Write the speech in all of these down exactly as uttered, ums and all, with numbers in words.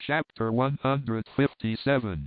Chapter one hundred fifty-seven.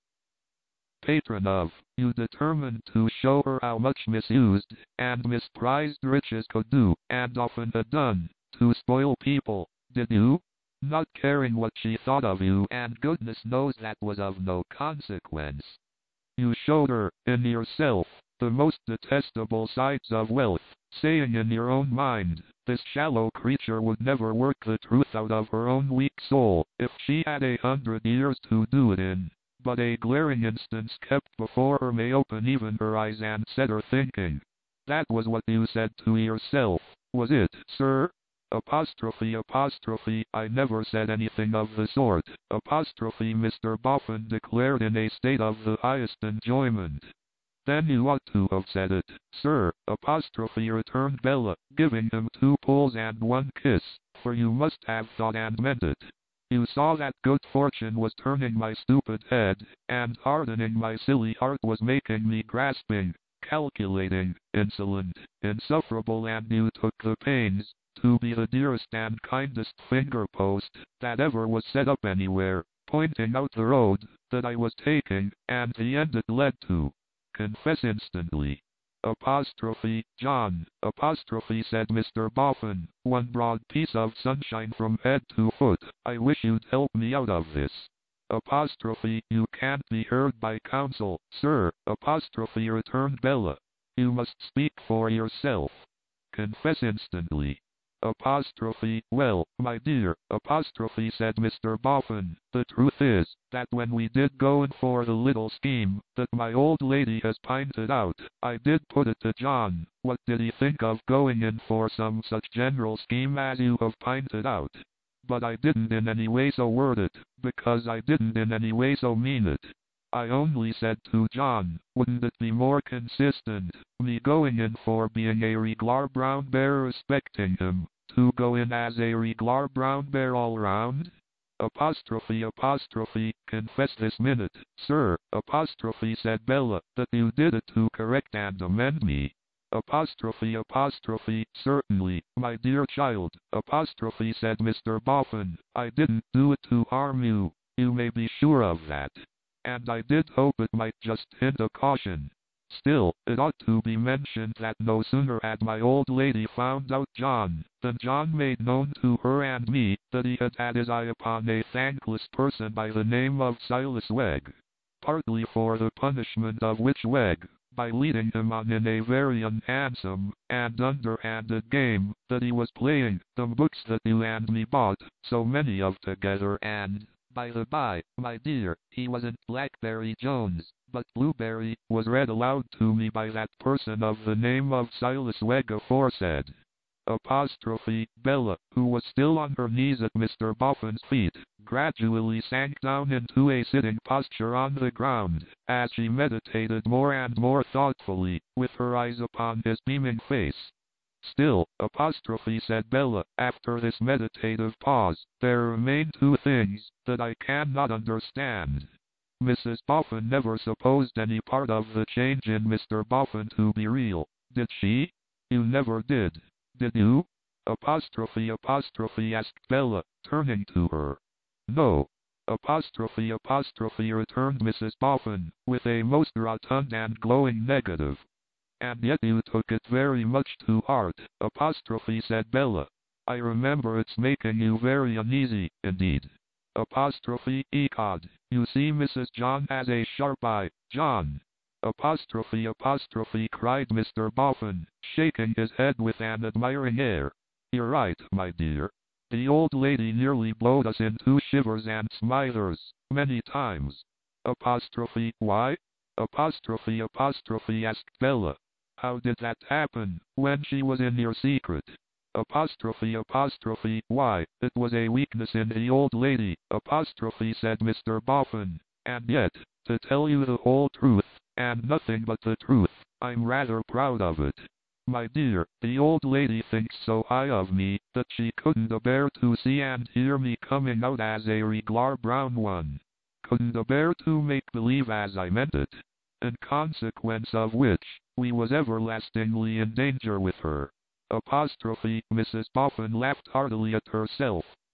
Patron of, you determined to show her how much misused and misprized riches could do, and often had done, to spoil people, did you? Not caring what she thought of you, and goodness knows that was of no consequence. You showed her, in yourself, the most detestable sides of wealth, saying in your own mind, this shallow creature would never work the truth out of her own weak soul, if she had a hundred years to do it in. But a glaring instance kept before her may open even her eyes and set her thinking. That was what you said to yourself, was it, sir? Apostrophe apostrophe, I never said anything of the sort. Apostrophe, Mister Boffin declared in a state of the highest enjoyment. Then you ought to have said it, sir, apostrophe, returned Bella, giving him two pulls and one kiss, for you must have thought and meant it. You saw that good fortune was turning my stupid head, and hardening my silly heart was making me grasping, calculating, insolent, insufferable, and you took the pains to be the dearest and kindest finger-post that ever was set up anywhere, pointing out the road that I was taking, and the end it led to. Confess instantly. Apostrophe, John, apostrophe, said Mister Boffin, one broad piece of sunshine from head to foot. I wish you'd help me out of this. Apostrophe, you can't be heard by counsel, sir, apostrophe, returned Bella. You must speak for yourself. Confess instantly. Apostrophe, well, my dear, apostrophe, said Mister Boffin, the truth is, that when we did go in for the little scheme that my old lady has pinted out, I did put it to John, what did he think of going in for some such general scheme as you have pinted out? But I didn't in any way so word it, because I didn't in any way so mean it. I only said to John, wouldn't it be more consistent, me going in for being a regular brown bear respecting him, to go in as a regular brown bear all round? Apostrophe apostrophe, confess this minute, sir, apostrophe, said Bella, that you did it to correct and amend me. Apostrophe apostrophe, certainly, my dear child, apostrophe, said Mister Boffin, I didn't do it to harm you, you may be sure of that. And I did hope it might just hint a caution. Still, it ought to be mentioned that no sooner had my old lady found out John, than John made known to her and me that he had had his eye upon a thankless person by the name of Silas Wegg. Partly for the punishment of which Wegg, by leading him on in a very unhandsome and underhanded game that he was playing, them books that you and me bought, so many of together, and, by the by, my dear, he wasn't Blackberry Jones, but Blueberry, was read aloud to me by that person of the name of Silas Wegg aforesaid. Apostrophe, Bella, who was still on her knees at Mister Boffin's feet, gradually sank down into a sitting posture on the ground, as she meditated more and more thoughtfully, with her eyes upon his beaming face. Still, apostrophe, said Bella, after this meditative pause, there remain two things that I cannot understand. Missus Boffin never supposed any part of the change in Mister Boffin to be real, did she? You never did, did you? Apostrophe apostrophe, asked Bella, turning to her. No. Apostrophe apostrophe, returned Missus Boffin, with a most rotund and glowing negative. And yet you took it very much to heart, apostrophe, said Bella. I remember it's making you very uneasy, indeed. Apostrophe, ecod, you see Missus John has a sharp eye, John. Apostrophe apostrophe, cried Mister Boffin, shaking his head with an admiring air. You're right, my dear. The old lady nearly blowed us into shivers and smithers, many times. Apostrophe, why? Apostrophe apostrophe, asked Bella. How did that happen, when she was in your secret? Apostrophe apostrophe, why, it was a weakness in the old lady, apostrophe, said Mister Boffin, and yet, to tell you the whole truth, and nothing but the truth, I'm rather proud of it. My dear, the old lady thinks so high of me, that she couldn't bear to see and hear me coming out as a regular brown one. Couldn't bear to make believe as I meant it. In consequence of which, we was everlastingly in danger with her. Apostrophe, Missus Boffin laughed heartily at herself.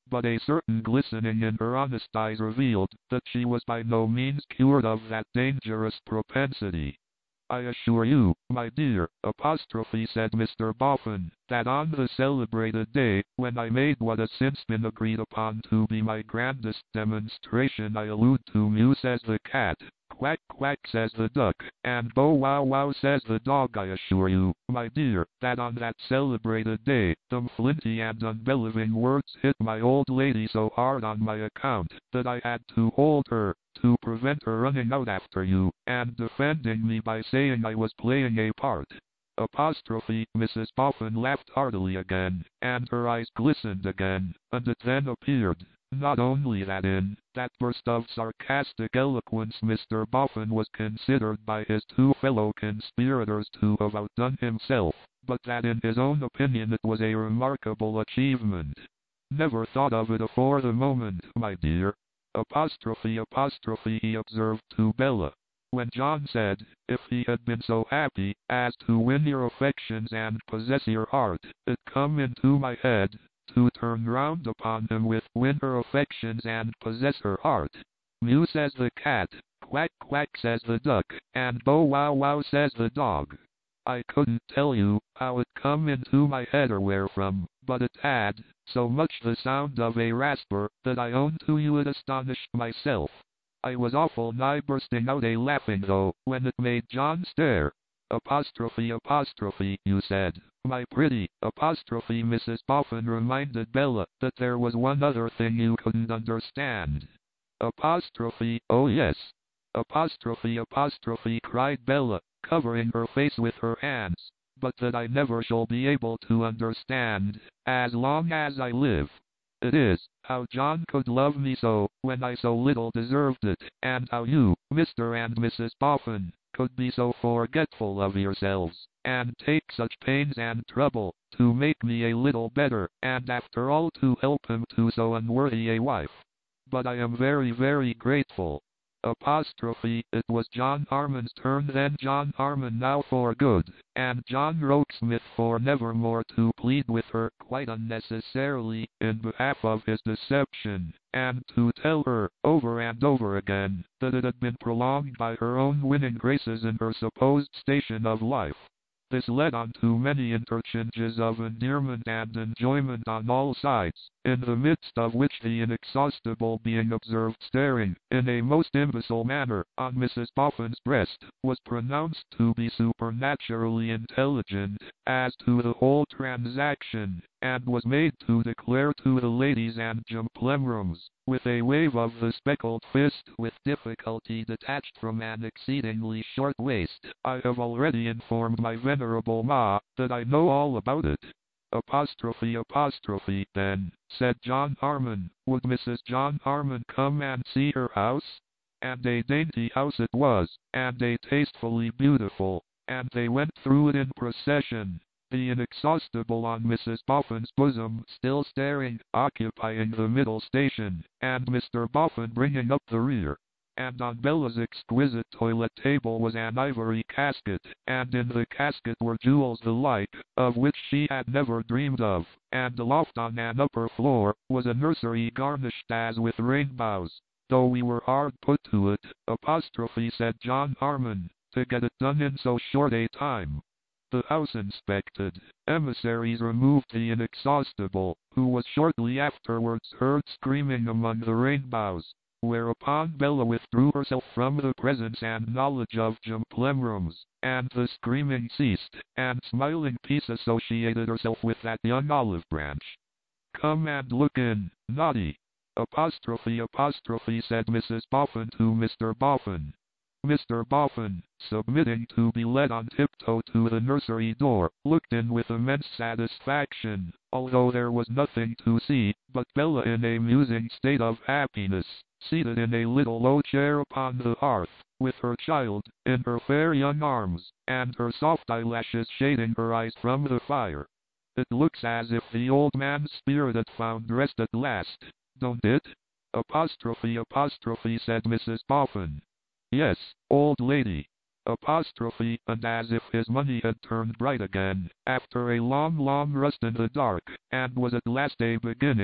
but a certain glistening in her honest eyes revealed that she was by no means cured of that dangerous propensity. I assure you, my dear, apostrophe said Mister Boffin, that on the celebrated day, when I made what has since been agreed upon to be my grandest demonstration, I allude to mew says the cat, quack quack says the duck, and bow wow wow says the dog. I assure you, my dear, that on that celebrated day, them flinty and unbelieving words hit my old lady so hard on my account, that I had to hold her, to prevent her running out after you, and defending me by saying I was playing a part. Apostrophe, Missus Boffin laughed heartily again, and her eyes glistened again, and it then appeared, not only that in that burst of sarcastic eloquence Mister Boffin was considered by his two fellow conspirators to have outdone himself, but that in his own opinion it was a remarkable achievement. Never thought of it afore the moment, my dear. Apostrophe apostrophe he observed to Bella, when John said, if he had been so happy as to win your affections and possess your heart, it come into my head to turn round upon him with win her affections and possess her heart. Mew says the cat, quack quack says the duck, and bow wow wow says the dog. I couldn't tell you how it come into my head or where from, but it had so much the sound of a rasper that I own to you it astonished myself. I was awful nigh bursting out a laughing though, when it made John stare. Apostrophe apostrophe, you said, my pretty, apostrophe Missus Boffin reminded Bella that there was one other thing you couldn't understand. Apostrophe, oh yes. Apostrophe apostrophe cried Bella, covering her face with her hands, but that I never shall be able to understand, as long as I live. It is, how John could love me so, when I so little deserved it, and how you, Mister and Missus Boffin, could be so forgetful of yourselves, and take such pains and trouble, to make me a little better, and after all to help him to so unworthy a wife. But I am very very grateful. Apostrophe, it was John Harmon's turn then. John Harmon now for good, and John Rokesmith for nevermore to plead with her quite unnecessarily in behalf of his deception, and to tell her, over and over again, that it had been prolonged by her own winning graces in her supposed station of life. This led on to many interchanges of endearment and enjoyment on all sides, in the midst of which the inexhaustible being observed staring, in a most imbecile manner, on Missus Boffin's breast, was pronounced to be supernaturally intelligent as to the whole transaction, and was made to declare to the ladies and gentlemen, with a wave of the speckled fist with difficulty detached from an exceedingly short waist, I have already informed my venerable ma that I know all about it. Apostrophe apostrophe then, said John Harmon, would Missus John Harmon come and see her house? And a dainty house it was, and a tastefully beautiful, and they went through it in procession, the inexhaustible on Missus Boffin's bosom still staring, occupying the middle station, and Mister Boffin bringing up the rear. And on Bella's exquisite toilet table was an ivory casket, and in the casket were jewels the like of which she had never dreamed of, and aloft on an upper floor was a nursery garnished as with rainbows. Though we were hard put to it, apostrophe said John Harmon, to get it done in so short a time. The house inspected, emissaries removed the inexhaustible, who was shortly afterwards heard screaming among the rainbows, whereupon Bella withdrew herself from the presence and knowledge of gentlemen, and the screaming ceased, and smiling peace associated herself with that young olive branch. Come and look in, naughty. Apostrophe apostrophe said Missus Boffin to Mister Boffin. Mister Boffin, submitting to be led on tiptoe to the nursery door, looked in with immense satisfaction, although there was nothing to see but Bella in a musing state of happiness, seated in a little low chair upon the hearth, with her child in her fair young arms, and her soft eyelashes shading her eyes from the fire. It looks as if the old man's spirit had found rest at last, don't it? Apostrophe apostrophe said Missus Boffin. Yes, old lady. Apostrophe, and as if his money had turned bright again, after a long long rust in the dark, and was at last a beginning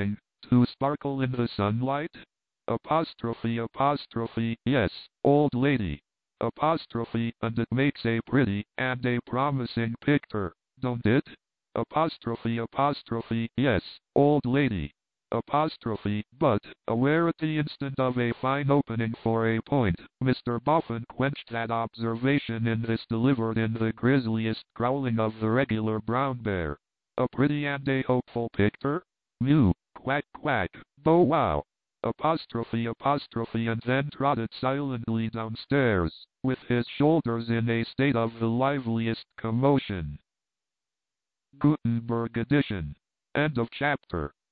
to sparkle in the sunlight? Apostrophe apostrophe, yes, old lady. Apostrophe, and it makes a pretty and a promising picture, don't it? Apostrophe apostrophe, yes, old lady. Apostrophe, but, aware at the instant of a fine opening for a point, Mister Boffin quenched that observation in this delivered in the grisliest growling of the regular brown bear. A pretty and a hopeful picture? Mew, quack quack, bow wow. Apostrophe apostrophe, and then trotted silently downstairs, with his shoulders in a state of the liveliest commotion. Gutenberg edition. End of chapter.